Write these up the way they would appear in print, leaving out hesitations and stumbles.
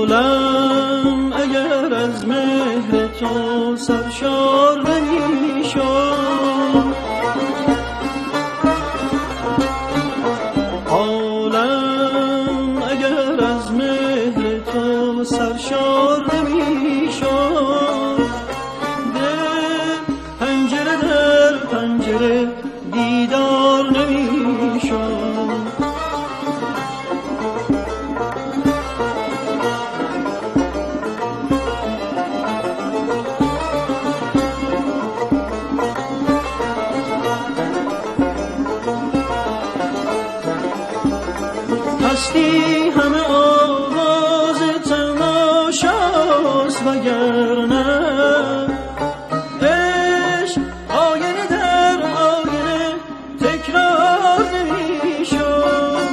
عالم اگر از مهر تو سرشار نمیشد، عالم اگر از مهر تو سرشار نمیشد، دل پنجره در پنجره دیدار نمیشد. هستی همه آواز تماشاست وگرنه عشق آینه در آینه تکرار نمیشد.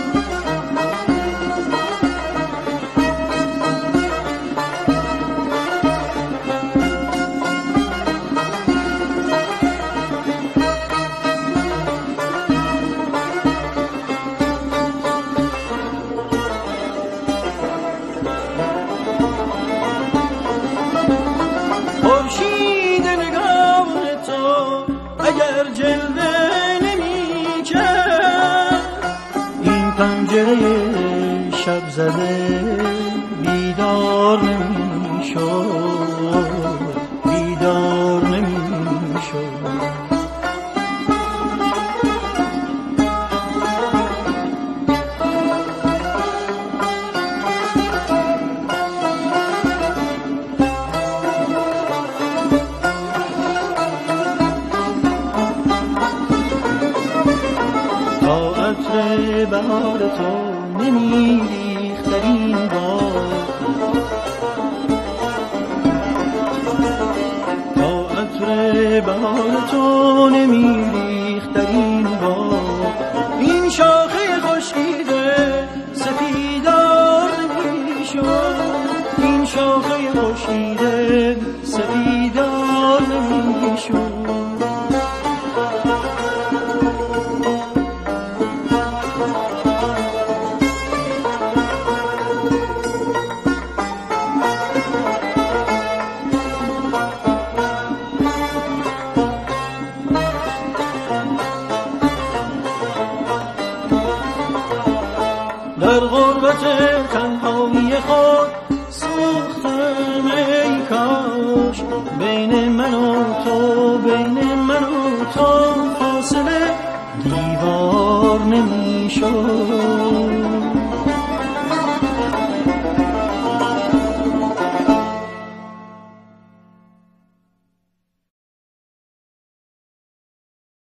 خورشید نگاه تو اگر جلوه نمی کرد، این پنجره شب زده بیدار نمی شد، بیدار نمی شد. عطر بهار تو نمیریخت در این باغ، تا عطر بهار تو نمیریخت در این باغ، این شاخه خشکیده سپیدار نمیشد، این شاخه خشکیده سپیدار نمیشد. در غربت تنهایی خود سوختم ای کاش، بین من و تو، بین من و تو فاصله دیوار نمیشد.